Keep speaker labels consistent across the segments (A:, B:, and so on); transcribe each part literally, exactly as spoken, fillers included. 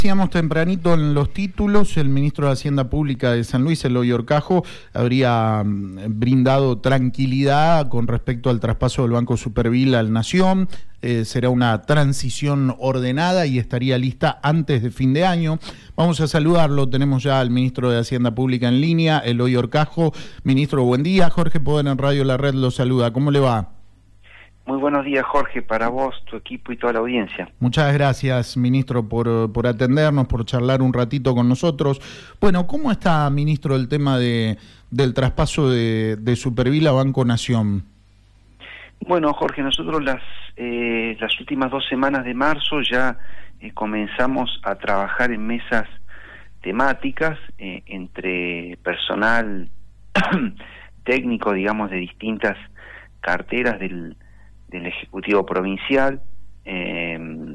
A: Decíamos tempranito en los títulos, el ministro de Hacienda Pública de San Luis, Eloy Orcajo, habría brindado tranquilidad con respecto al traspaso del Banco Superville al Nación. Eh, será una transición ordenada y estaría lista antes de fin de año. Vamos a saludarlo, tenemos ya al ministro de Hacienda Pública en línea, Eloy Orcajo. Ministro, buen día. Jorge Poder en Radio La Red lo saluda. ¿Cómo le va?
B: Muy buenos días, Jorge, para vos, tu equipo y toda la audiencia.
A: Muchas gracias, ministro, por, por atendernos, por charlar un ratito con nosotros. Bueno, ¿cómo está, ministro, el tema de del traspaso de, de Superville a Banco Nación?
B: Bueno, Jorge, nosotros las, eh, las últimas dos semanas de marzo ya eh, comenzamos a trabajar en mesas temáticas eh, entre personal técnico, digamos, de distintas carteras del del Ejecutivo Provincial, eh,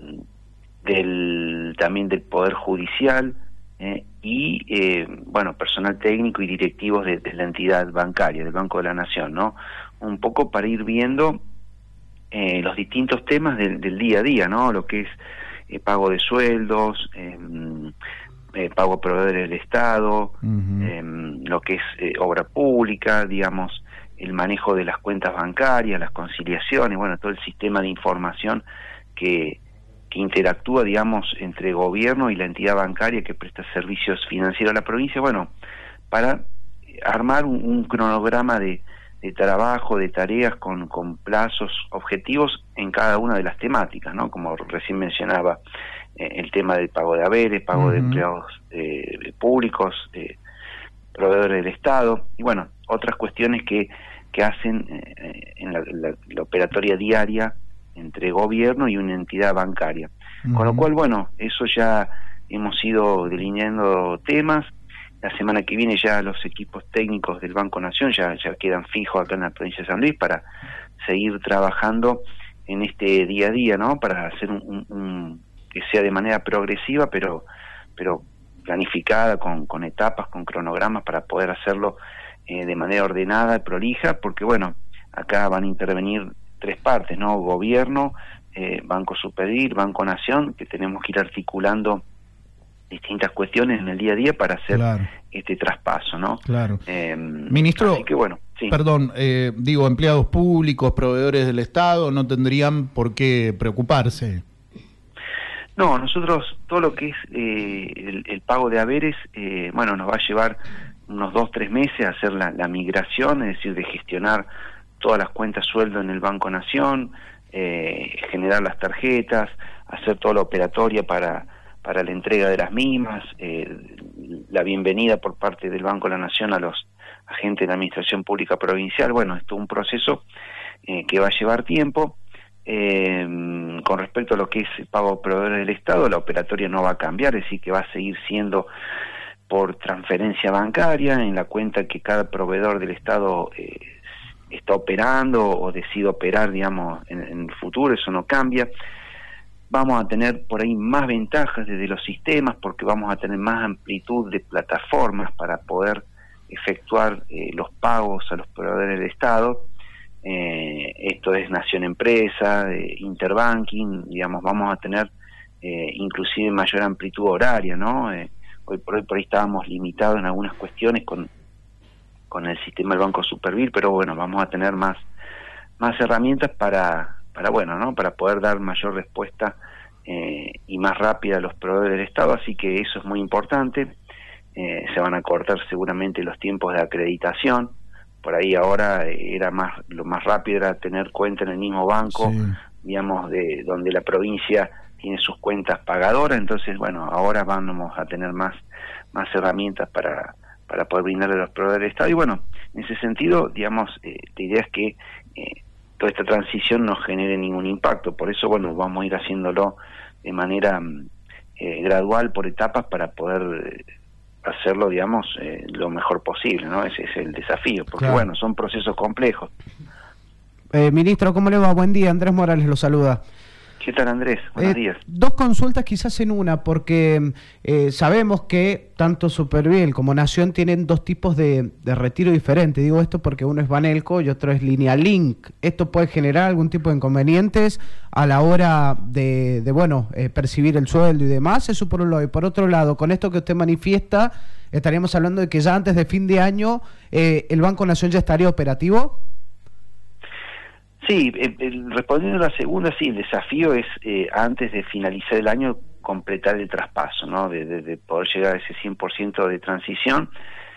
B: del también del Poder Judicial eh, y, eh, bueno, personal técnico y directivos de, de la entidad bancaria, del Banco de la Nación, ¿no? Un poco para ir viendo eh, los distintos temas del, del día a día, ¿no? Lo que es eh, pago de sueldos, eh, eh, pago a proveedores del Estado, uh-huh. eh, lo que es eh, obra pública, digamos, el manejo de las cuentas bancarias, las conciliaciones, bueno, todo el sistema de información que, que interactúa, digamos, entre gobierno y la entidad bancaria que presta servicios financieros a la provincia, bueno, para armar un, un cronograma de, de trabajo, de tareas con, con plazos objetivos en cada una de las temáticas, ¿no? Como recién mencionaba, eh, el tema del pago de haberes, pago uh-huh. de empleados eh, públicos, eh, proveedores del Estado, y bueno, otras cuestiones que, que hacen eh, en la, la, la operatoria diaria entre gobierno y una entidad bancaria. Uh-huh. Con lo cual, bueno, eso ya hemos ido delineando temas. La semana que viene ya los equipos técnicos del Banco Nación ya, ya quedan fijos acá en la provincia de San Luis para seguir trabajando en este día a día, ¿no? Para hacer un, un, un que sea de manera progresiva, pero pero planificada, con, con etapas, con cronogramas para poder hacerlo eh, de manera ordenada y prolija, porque bueno, acá van a intervenir tres partes, ¿no? Gobierno, eh, Banco Superville, Banco Nación, que tenemos que ir articulando distintas cuestiones en el día a día para hacer claro. este traspaso, ¿no?
A: Claro.
B: Eh,
A: Ministro,
B: así que bueno, sí.
A: Perdón, eh, digo, empleados públicos, proveedores del Estado, no tendrían por qué preocuparse.
B: No, nosotros todo lo que es eh, el, el pago de haberes, eh, bueno, nos va a llevar unos dos, tres meses a hacer la, la migración, es decir, de gestionar todas las cuentas sueldo en el Banco Nación, eh, generar las tarjetas, hacer toda la operatoria para, para la entrega de las mismas, eh, la bienvenida por parte del Banco de la Nación a los agentes de la Administración Pública Provincial. Bueno, esto es un proceso eh, que va a llevar tiempo. Eh, con respecto a lo que es el pago a proveedores del Estado, la operatoria no va a cambiar, es decir, que va a seguir siendo por transferencia bancaria en la cuenta que cada proveedor del Estado eh, está operando o decide operar, digamos, en, en el futuro. Eso no cambia. Vamos a tener por ahí más ventajas desde los sistemas, porque vamos a tener más amplitud de plataformas para poder efectuar eh, los pagos a los proveedores del Estado. Eh, esto es Nación Empresa, eh, Interbanking, digamos, vamos a tener eh, inclusive mayor amplitud horaria, ¿no? Eh, hoy por hoy por ahí estábamos limitados en algunas cuestiones con con el sistema del Banco Superville, pero bueno, vamos a tener más más herramientas para para bueno, ¿no? Para poder dar mayor respuesta eh, y más rápida a los proveedores del Estado, así que eso es muy importante. Eh, se van a cortar seguramente los tiempos de acreditación. Por ahí ahora era más lo más rápido era tener cuenta en el mismo banco, sí. digamos, de donde la provincia tiene sus cuentas pagadoras. Entonces, bueno, ahora vamos a tener más más herramientas para para poder brindarle a los proveedores del Estado. Y bueno, en ese sentido, digamos, eh, la idea es que eh, toda esta transición no genere ningún impacto. Por eso, bueno, vamos a ir haciéndolo de manera eh, gradual, por etapas, para poder Eh, hacerlo, digamos, eh, lo mejor posible, ¿no? Ese es el desafío, porque claro. bueno, son procesos complejos.
C: Eh, ministro, ¿cómo le va? Buen día, Andrés Morales lo saluda.
B: ¿Qué tal, Andrés? Buenos
C: eh,
B: días.
C: Dos consultas quizás en una, porque eh, sabemos que tanto Superviel como Nación tienen dos tipos de, de retiro diferentes. Digo esto porque uno es Banelco y otro es Linealink. ¿Esto puede generar algún tipo de inconvenientes a la hora de, de bueno, eh, percibir el sueldo y demás? Eso por un lado. Y por otro lado, con esto que usted manifiesta, estaríamos hablando de que ya antes de fin de año eh, el Banco Nación ya estaría operativo.
B: Sí, eh, eh, respondiendo a la segunda, sí, el desafío es eh, antes de finalizar el año completar el traspaso, ¿no? De, de, de poder llegar a ese cien por ciento de transición.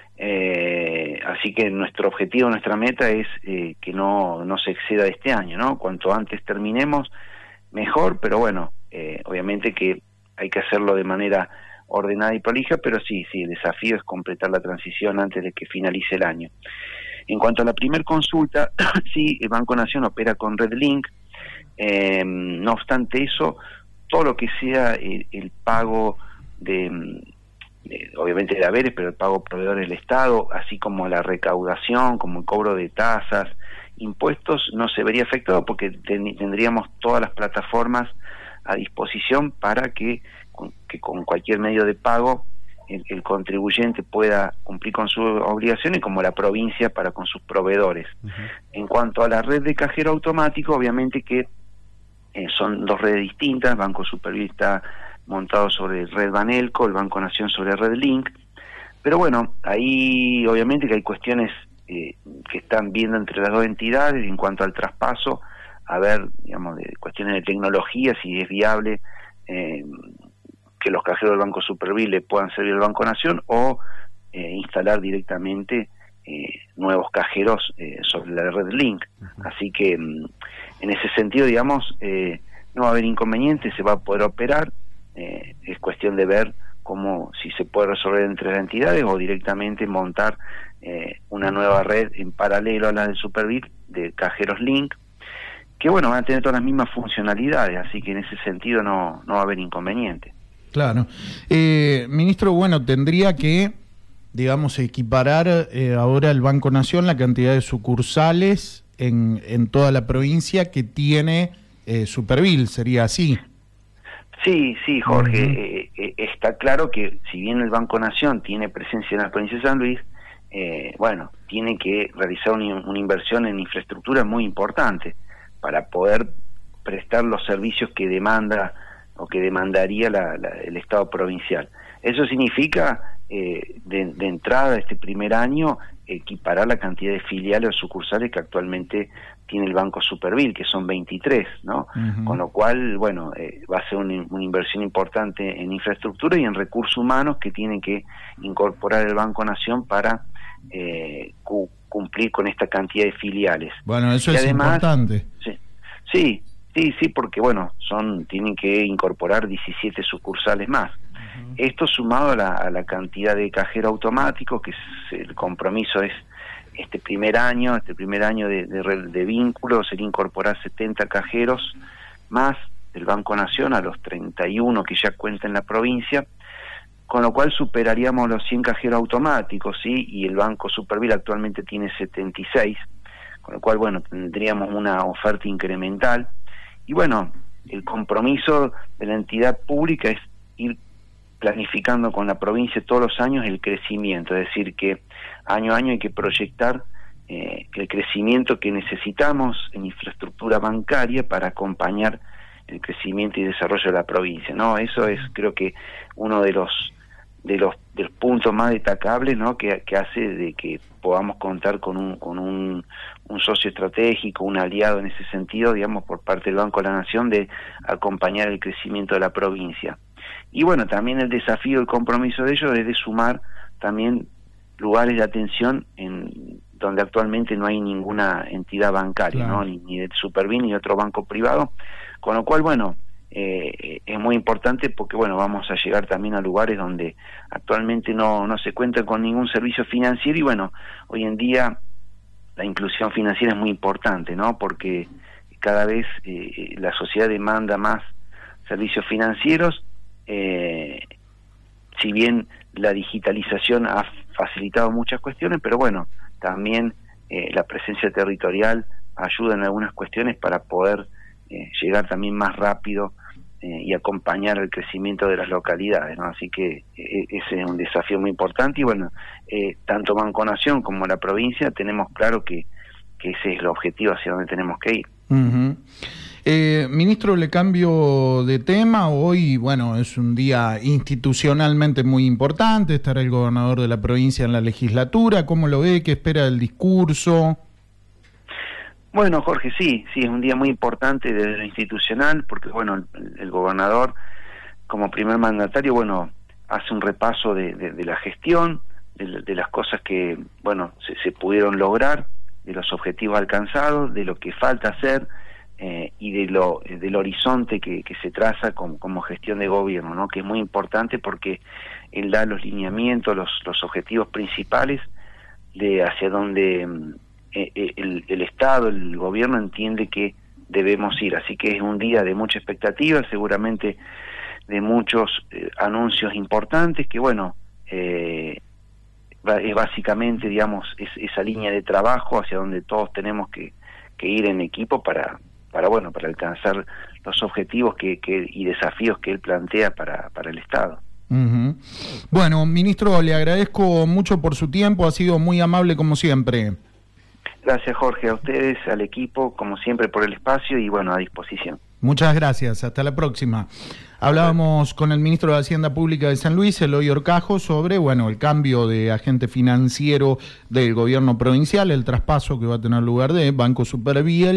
B: Eh, así que nuestro objetivo, nuestra meta es eh, que no, no se exceda de este año, ¿no? Cuanto antes terminemos, mejor, pero bueno, eh, obviamente que hay que hacerlo de manera ordenada y prolija, pero sí, sí, el desafío es completar la transición antes de que finalice el año. En cuanto a la primera consulta, sí, el Banco Nación opera con RedLink, eh, no obstante eso, todo lo que sea el, el pago de, de, obviamente de haberes, pero el pago proveedor del Estado, así como la recaudación, como el cobro de tasas, impuestos, no se vería afectado porque ten, tendríamos todas las plataformas a disposición para que, que con cualquier medio de pago El, el contribuyente pueda cumplir con sus obligaciones, como la provincia para con sus proveedores. Uh-huh. En cuanto a la red de cajero automático, obviamente que eh, son dos redes distintas. Banco Superviel está montado sobre Red Banelco, el Banco Nación sobre Red Link, pero bueno, ahí obviamente que hay cuestiones eh, que están viendo entre las dos entidades en cuanto al traspaso, a ver, digamos, de cuestiones de tecnología, si es viable eh, que los cajeros del Banco Superviel le puedan servir al Banco Nación o eh, instalar directamente eh, nuevos cajeros eh, sobre la red Link. Uh-huh. Así que mm, en ese sentido, digamos, eh, no va a haber inconvenientes, se va a poder operar, eh, es cuestión de ver cómo, si se puede resolver entre las entidades o directamente montar eh, una nueva red en paralelo a la del Superviel de cajeros Link, que bueno, van a tener todas las mismas funcionalidades, así que en ese sentido no, no va a haber inconveniente.
A: Claro. Eh, ministro, bueno, tendría que, digamos, equiparar eh, ahora el Banco Nación la cantidad de sucursales en, en toda la provincia que tiene eh, Superviel, ¿sería así?
B: Sí, sí, Jorge.
A: Uh-huh.
B: eh, eh, está claro que si bien el Banco Nación tiene presencia en la provincia de San Luis, eh, bueno, tiene que realizar una, una inversión en infraestructura muy importante para poder prestar los servicios que demanda o que demandaría la, la, el Estado provincial. Eso significa, eh, de, de entrada, este primer año, equiparar la cantidad de filiales o sucursales que actualmente tiene el Banco Superviel, que son veintitrés, ¿no? Uh-huh. Con lo cual, bueno, eh, va a ser un, una inversión importante en infraestructura y en recursos humanos que tiene que incorporar el Banco Nación para eh, cu- cumplir con esta cantidad de filiales.
A: Bueno, eso
B: y
A: es
B: además,
A: importante.
B: Sí, sí. Sí, sí, porque bueno, son tienen que incorporar diecisiete sucursales más. Uh-huh. Esto sumado a la, a la cantidad de cajero automático, que es, el compromiso es este primer año, este primer año de, de, de vínculo, sería incorporar setenta cajeros más del Banco Nación a los treinta y uno que ya cuenta en la provincia, con lo cual superaríamos los cien cajeros automáticos, ¿sí? Y el Banco Superviel actualmente tiene setenta y seis, con lo cual, bueno, tendríamos una oferta incremental. Y bueno, el compromiso de la entidad pública es ir planificando con la provincia todos los años el crecimiento, es decir, que año a año hay que proyectar eh, el crecimiento que necesitamos en infraestructura bancaria para acompañar el crecimiento y desarrollo de la provincia, ¿no? Eso es, creo que, uno de los de los, de los puntos más destacables, ¿no? que, que hace de que podamos contar con un con un, un socio estratégico, un aliado en ese sentido, digamos, por parte del Banco de la Nación, de acompañar el crecimiento de la provincia. Y bueno, también el desafío, el compromiso de ellos es de sumar también lugares de atención en donde actualmente no hay ninguna entidad bancaria, claro. ¿no? Ni, ni de Superviel ni de otro banco privado, con lo cual, bueno, Eh, es muy importante porque bueno, vamos a llegar también a lugares donde actualmente no, no se cuenta con ningún servicio financiero y bueno, hoy en día la inclusión financiera es muy importante, ¿no? Porque cada vez eh, la sociedad demanda más servicios financieros, eh, si bien la digitalización ha facilitado muchas cuestiones, pero bueno, también eh, la presencia territorial ayuda en algunas cuestiones para poder eh, llegar también más rápido eh, y acompañar el crecimiento de las localidades, ¿no? Así que eh, ese es un desafío muy importante y bueno, eh, tanto Banco Nación como la provincia tenemos claro que, que ese es el objetivo hacia donde tenemos que ir.
A: Uh-huh. Eh, ministro, le cambio de tema. Hoy, bueno, es un día institucionalmente muy importante, estará el gobernador de la provincia en la legislatura. ¿Cómo lo ve? ¿Qué espera del discurso?
B: Bueno, Jorge, sí, sí, es un día muy importante desde lo institucional, porque, bueno, el, el gobernador, como primer mandatario, bueno, hace un repaso de, de, de la gestión, de, de las cosas que, bueno, se, se pudieron lograr, de los objetivos alcanzados, de lo que falta hacer, Eh, y de lo del horizonte que, que se traza como, como gestión de gobierno, ¿no? Que es muy importante porque él da los lineamientos, los, los objetivos principales de hacia donde eh, el, el Estado, el gobierno entiende que debemos ir. Así que es un día de mucha expectativa, seguramente de muchos eh, anuncios importantes que, bueno, eh, es básicamente, digamos, es, esa línea de trabajo hacia donde todos tenemos que, que ir en equipo para para bueno para alcanzar los objetivos que, que y desafíos que él plantea para, para el Estado.
A: Uh-huh. Bueno, ministro, le agradezco mucho por su tiempo, ha sido muy amable como siempre.
B: Gracias, Jorge, a ustedes, al equipo, como siempre, por el espacio y bueno, a disposición.
A: Muchas gracias, hasta la próxima. Hablábamos con el ministro de Hacienda Pública de San Luis, Eloy Horcajo, sobre bueno el cambio de agente financiero del gobierno provincial, el traspaso que va a tener lugar de Banco Superviel